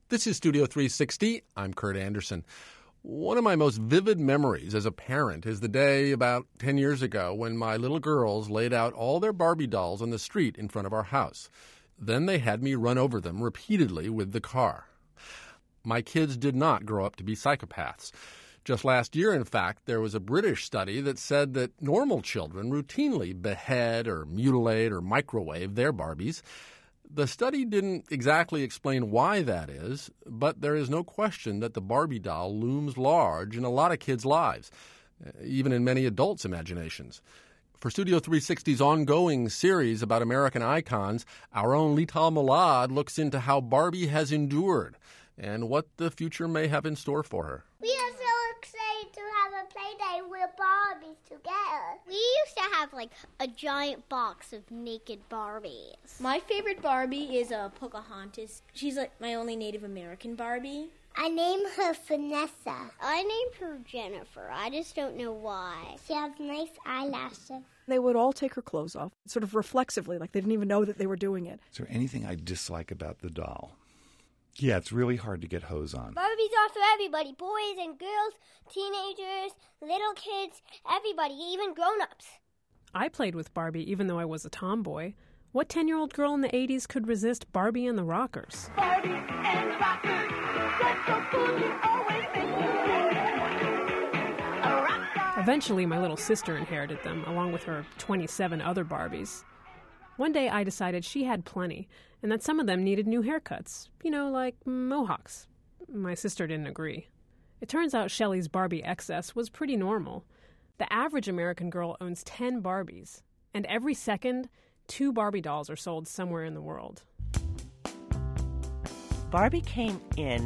This is Studio 360. I'm Kurt Anderson. One of my most vivid memories as a parent is the day about 10 years ago when my little girls laid out all their Barbie dolls on the street in front of our house. Then they had me run over them repeatedly with the car. My kids did not grow up to be psychopaths. Just last year, in fact, there was a British study that said that normal children routinely behead or mutilate or microwave their Barbies. The study didn't exactly explain why that is, but there is no question that the Barbie doll looms large in a lot of kids' lives, even in many adults' imaginations. For Studio 360's ongoing series about American icons, our own Lital Malad looks into how Barbie has endured and what the future may have in store for her. We are so excited to have a play day with Barbies together. We used to have a giant box of naked Barbies. My favorite Barbie is Pocahontas. She's my only Native American Barbie. I named her Vanessa. I named her Jennifer. I just don't know why. She has nice eyelashes. They would all take her clothes off, sort of reflexively, like they didn't even know that they were doing it. Is there anything I dislike about the doll? Yeah, it's really hard to get hose on. Barbies are for everybody, boys and girls, teenagers, little kids, everybody, even grown-ups. I played with Barbie even though I was a tomboy. What 10-year-old girl in the 80s could resist Barbie and the Rockers? Barbie and the Rockers, that's so cool, you always make a rock star. Eventually, my little sister inherited them, along with her 27 other Barbies. One day I decided she had plenty, and that some of them needed new haircuts, like mohawks. My sister didn't agree. It turns out Shelley's Barbie excess was pretty normal. The average American girl owns 10 Barbies, and every second, 2 Barbie dolls are sold somewhere in the world. Barbie came in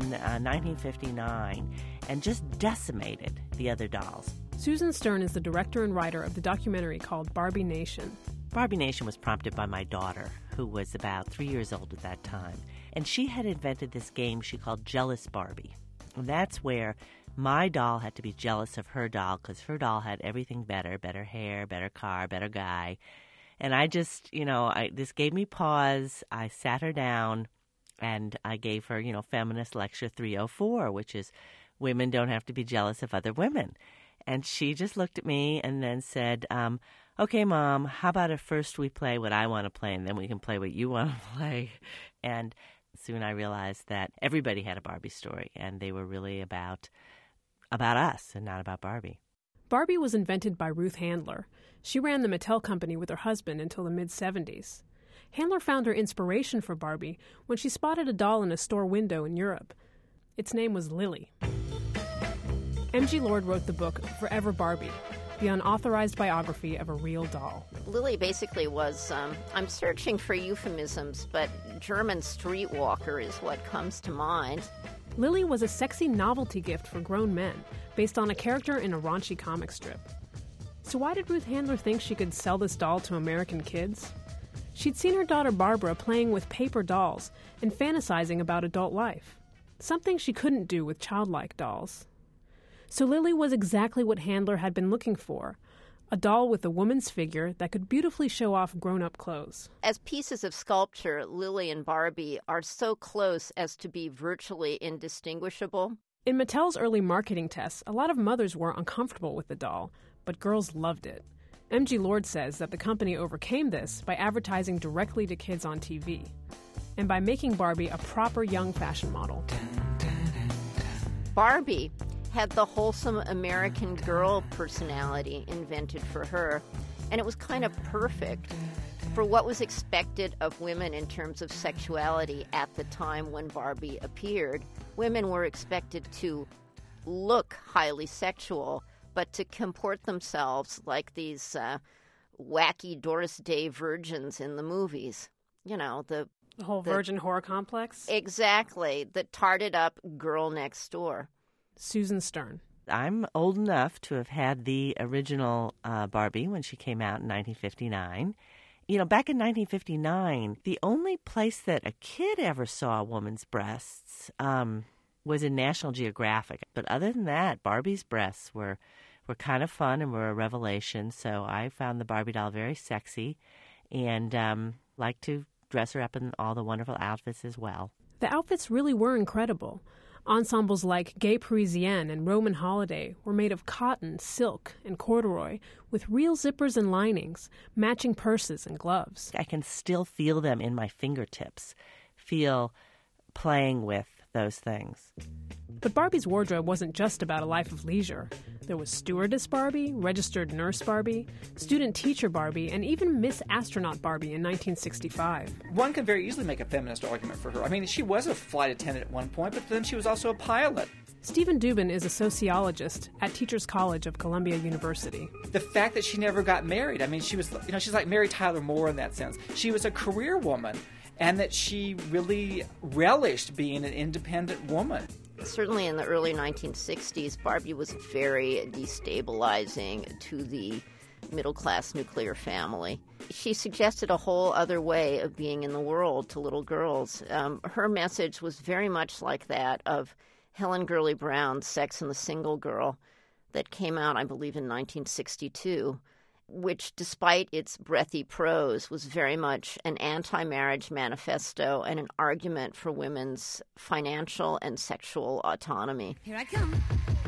1959 and just decimated the other dolls. Susan Stern is the director and writer of the documentary called Barbie Nation. Barbie Nation was prompted by my daughter, who was about 3 years old at that time. And she had invented this game she called Jealous Barbie. And that's where my doll had to be jealous of her doll because her doll had everything better hair, better car, better guy. And I just, this gave me pause. I sat her down and I gave her, Feminist Lecture 304, which is women don't have to be jealous of other women. And she just looked at me and then said, okay, Mom, how about if first we play what I want to play and then we can play what you want to play? And soon I realized that everybody had a Barbie story and they were really about us and not about Barbie. Barbie was invented by Ruth Handler. She ran the Mattel company with her husband until the mid-'70s. Handler found her inspiration for Barbie when she spotted a doll in a store window in Europe. Its name was Lily. M.G. Lord wrote the book Forever Barbie, the unauthorized biography of a real doll. Lily basically was, I'm searching for euphemisms, but German streetwalker is what comes to mind. Lily was a sexy novelty gift for grown men, based on a character in a raunchy comic strip. So why did Ruth Handler think she could sell this doll to American kids? She'd seen her daughter Barbara playing with paper dolls and fantasizing about adult life, something she couldn't do with childlike dolls. So Lily was exactly what Handler had been looking for, a doll with a woman's figure that could beautifully show off grown-up clothes. As pieces of sculpture, Lily and Barbie are so close as to be virtually indistinguishable. In Mattel's early marketing tests, a lot of mothers were uncomfortable with the doll, but girls loved it. M.G. Lord says that the company overcame this by advertising directly to kids on TV, and by making Barbie a proper young fashion model. Barbie had the wholesome American girl personality invented for her, and it was kind of perfect for what was expected of women in terms of sexuality at the time when Barbie appeared. Women were expected to look highly sexual, but to comport themselves like these wacky Doris Day virgins in the movies. The whole virgin horror complex? Exactly. The tarted up girl next door. Susan Stern. I'm old enough to have had the original Barbie when she came out in 1959. Back in 1959, the only place that a kid ever saw a woman's breasts was in National Geographic. But other than that, Barbie's breasts were kind of fun and were a revelation. So I found the Barbie doll very sexy and liked to dress her up in all the wonderful outfits as well. The outfits really were incredible. Ensembles like Gay Parisienne and Roman Holiday were made of cotton, silk, and corduroy, with real zippers and linings, matching purses and gloves. I can still feel them in my fingertips, feel playing with those things. But Barbie's wardrobe wasn't just about a life of leisure. There was stewardess Barbie, registered nurse Barbie, student teacher Barbie, and even Miss Astronaut Barbie in 1965. One can very easily make a feminist argument for her. I mean, she was a flight attendant at one point, but then she was also a pilot. Stephen Dubin is a sociologist at Teachers College of Columbia University. The fact that she never got married, I mean, she was, she's like Mary Tyler Moore in that sense. She was a career woman, and that she really relished being an independent woman. Certainly in the early 1960s, Barbie was very destabilizing to the middle-class nuclear family. She suggested a whole other way of being in the world to little girls. Her message was very much like that of Helen Gurley Brown's Sex and the Single Girl that came out, I believe, in 1962, which, despite its breathy prose, was very much an anti-marriage manifesto and an argument for women's financial and sexual autonomy. Here I come.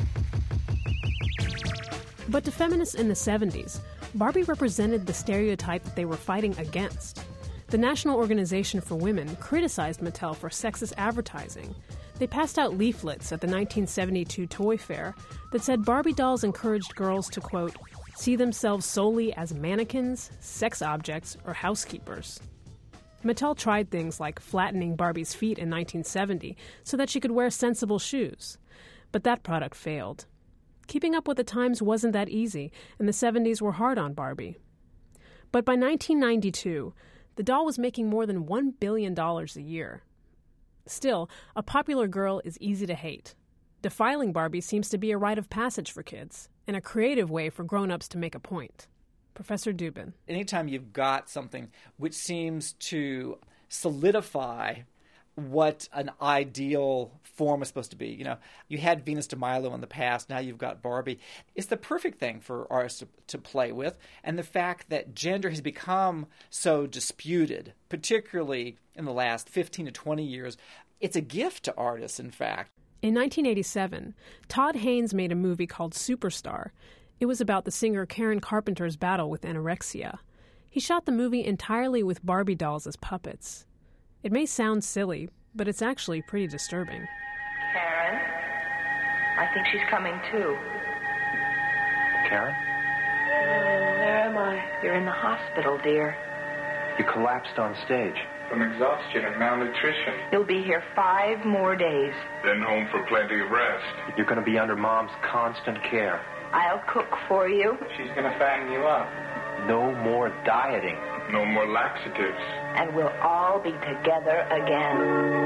But to feminists in the 70s, Barbie represented the stereotype that they were fighting against. The National Organization for Women criticized Mattel for sexist advertising. They passed out leaflets at the 1972 Toy Fair that said Barbie dolls encouraged girls to, quote, see themselves solely as mannequins, sex objects, or housekeepers. Mattel tried things like flattening Barbie's feet in 1970 so that she could wear sensible shoes. But that product failed. Keeping up with the times wasn't that easy, and the 70s were hard on Barbie. But by 1992, the doll was making more than $1 billion a year. Still, a popular girl is easy to hate. Defiling Barbie seems to be a rite of passage for kids, and a creative way for grown-ups to make a point. Professor Dubin. Anytime you've got something which seems to solidify what an ideal form is supposed to be. You had Venus de Milo in the past, now you've got Barbie. It's the perfect thing for artists to play with, and the fact that gender has become so disputed, particularly in the last 15 to 20 years, it's a gift to artists, in fact. In 1987, Todd Haynes made a movie called Superstar. It was about the singer Karen Carpenter's battle with anorexia. He shot the movie entirely with Barbie dolls as puppets. It may sound silly, but it's actually pretty disturbing. Karen? I think she's coming too. Karen? Where am I? You're in the hospital, dear. You collapsed on stage. From exhaustion and malnutrition. You'll be here 5 more days. Then home for plenty of rest. You're going to be under Mom's constant care. I'll cook for you. She's going to fatten you up. No more dieting. No more laxatives. And we'll all be together again.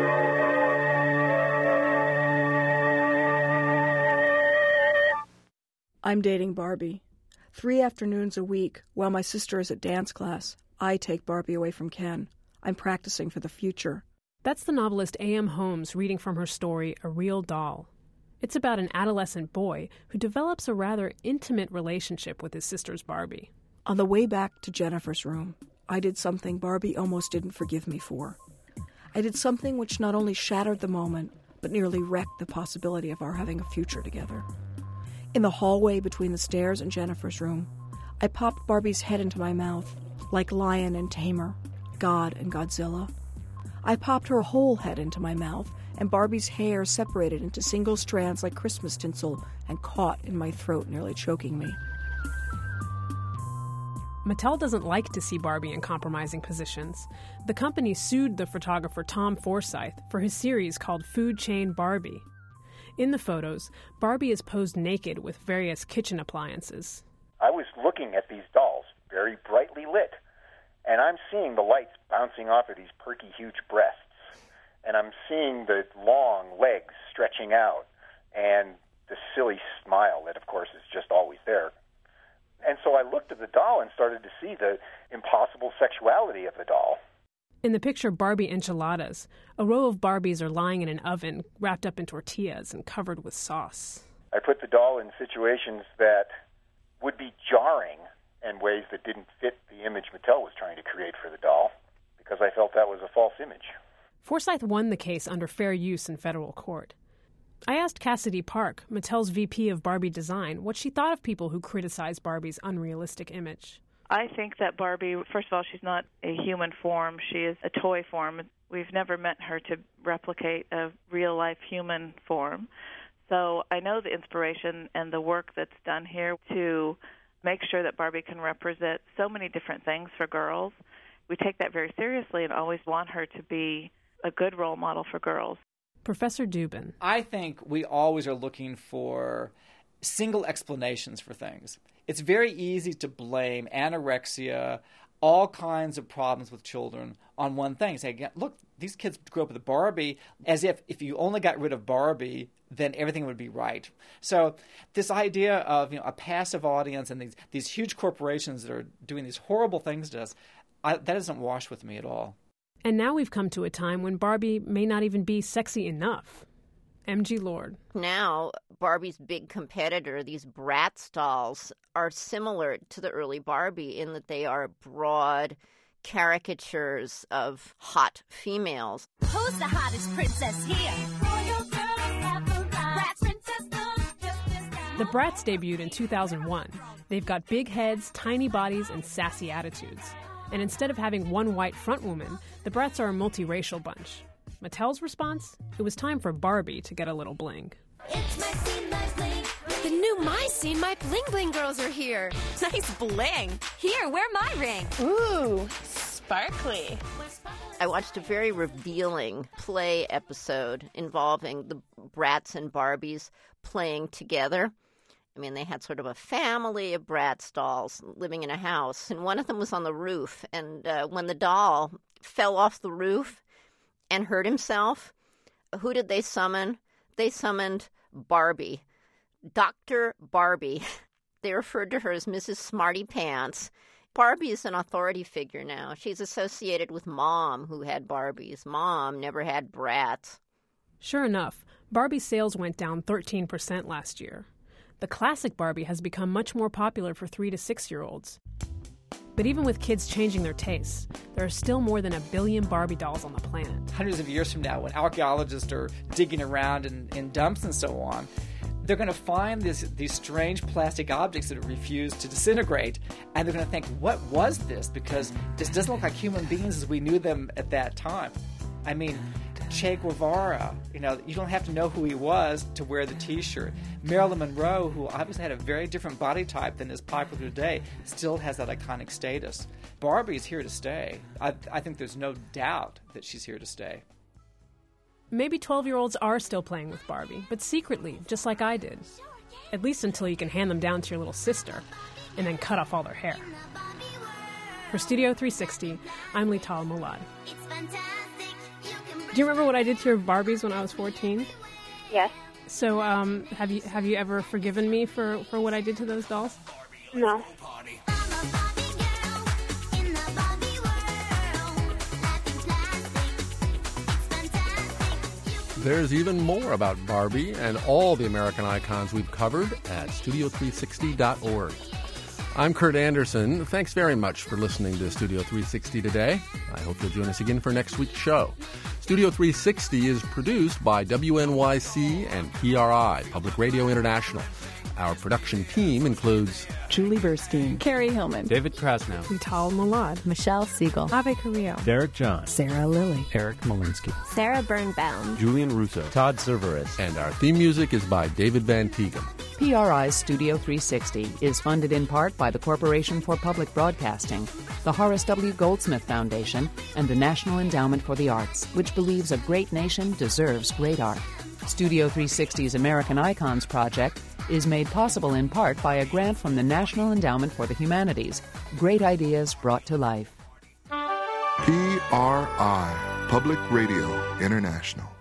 I'm dating Barbie. 3 afternoons a week, while my sister is at dance class, I take Barbie away from Ken. I'm practicing for the future. That's the novelist A.M. Holmes reading from her story, A Real Doll. It's about an adolescent boy who develops a rather intimate relationship with his sister's Barbie. On the way back to Jennifer's room, I did something Barbie almost didn't forgive me for. I did something which not only shattered the moment, but nearly wrecked the possibility of our having a future together. In the hallway between the stairs and Jennifer's room, I popped Barbie's head into my mouth, like Lion and Tamer, God and Godzilla. I popped her whole head into my mouth, and Barbie's hair separated into single strands like Christmas tinsel and caught in my throat, nearly choking me. Mattel doesn't like to see Barbie in compromising positions. The company sued the photographer Tom Forsyth for his series called Food Chain Barbie. In the photos, Barbie is posed naked with various kitchen appliances. I was looking at these dolls, very brightly lit, and I'm seeing the lights bouncing off of these perky, huge breasts. And I'm seeing the long legs stretching out, and the silly smile that, of course, is just always there. And so I looked at the doll and started to see the impossible sexuality of the doll. In the picture Barbie Enchiladas, a row of Barbies are lying in an oven wrapped up in tortillas and covered with sauce. I put the doll in situations that would be jarring in ways that didn't fit the image Mattel was trying to create for the doll, because I felt that was a false image. Forsyth won the case under fair use in federal court. I asked Cassidy Park, Mattel's VP of Barbie design, what she thought of people who criticize Barbie's unrealistic image. I think that Barbie, first of all, she's not a human form. She is a toy form. We've never met her to replicate a real-life human form. So I know the inspiration and the work that's done here to make sure that Barbie can represent so many different things for girls. We take that very seriously and always want her to be a good role model for girls. Professor Dubin. I think we always are looking for single explanations for things. It's very easy to blame anorexia, all kinds of problems with children on one thing. Say, look, these kids grew up with Barbie, as if you only got rid of Barbie, then everything would be right. So this idea of a passive audience and these huge corporations that are doing these horrible things to us, that doesn't wash with me at all. And now we've come to a time when Barbie may not even be sexy enough. M.G. Lord. Now, Barbie's big competitor, these Bratz dolls, are similar to the early Barbie in that they are broad caricatures of hot females. Who's the hottest princess here? The Bratz debuted in 2001. They've got big heads, tiny bodies, and sassy attitudes. And instead of having one white front woman, the Bratz are a multiracial bunch. Mattel's response? It was time for Barbie to get a little bling. It's my scene, my bling. The new My Scene, My Bling Bling girls are here. Nice bling. Here, wear my ring. Ooh, sparkly. I watched a very revealing play episode involving the Bratz and Barbies playing together. I mean, they had sort of a family of Bratz dolls living in a house, and one of them was on the roof. And when the doll fell off the roof and hurt himself, who did they summon? They summoned Barbie, Dr. Barbie. They referred to her as Mrs. Smarty Pants. Barbie is an authority figure now. She's associated with Mom, who had Barbies. Mom never had Bratz. Sure enough, Barbie sales went down 13% last year. The classic Barbie has become much more popular for 3 to 6-year-olds. But even with kids changing their tastes, there are still more than 1 billion Barbie dolls on the planet. Hundreds of years from now, when archaeologists are digging around in dumps and so on, they're going to find these strange plastic objects that refuse to disintegrate, and they're going to think, what was this? Because this doesn't look like human beings as we knew them at that time. I mean, Che Guevara, you don't have to know who he was to wear the T-shirt. Marilyn Monroe, who obviously had a very different body type than is popular today, still has that iconic status. Barbie's here to stay. I think there's no doubt that she's here to stay. Maybe 12-year-olds are still playing with Barbie, but secretly, just like I did. At least until you can hand them down to your little sister and then cut off all their hair. For Studio 360, I'm Lital Mulad. Do you remember what I did to your Barbies when I was 14? Yes. So, have you ever forgiven me for what I did to those dolls? No. There's even more about Barbie and all the American icons we've covered at Studio360.org. I'm Kurt Anderson. Thanks very much for listening to Studio 360 today. I hope you'll join us again for next week's show. Studio 360 is produced by WNYC and PRI, Public Radio International. Our production team includes Julie Burstein, Carrie Hillman, David Krasnow, Lital Mulad, Michelle Siegel, Ave Carrillo, Derek John, Sarah Lilly, Eric Malinsky, Sarah Birnbaum, Julian Russo, Todd Cerveris. And our theme music is by David Van Teegum. PRI's Studio 360 is funded in part by the Corporation for Public Broadcasting, the Horace W. Goldsmith Foundation, and the National Endowment for the Arts, which believes a great nation deserves great art. Studio 360's American Icons project is made possible in part by a grant from the National Endowment for the Humanities. Great ideas brought to life. PRI, Public Radio International.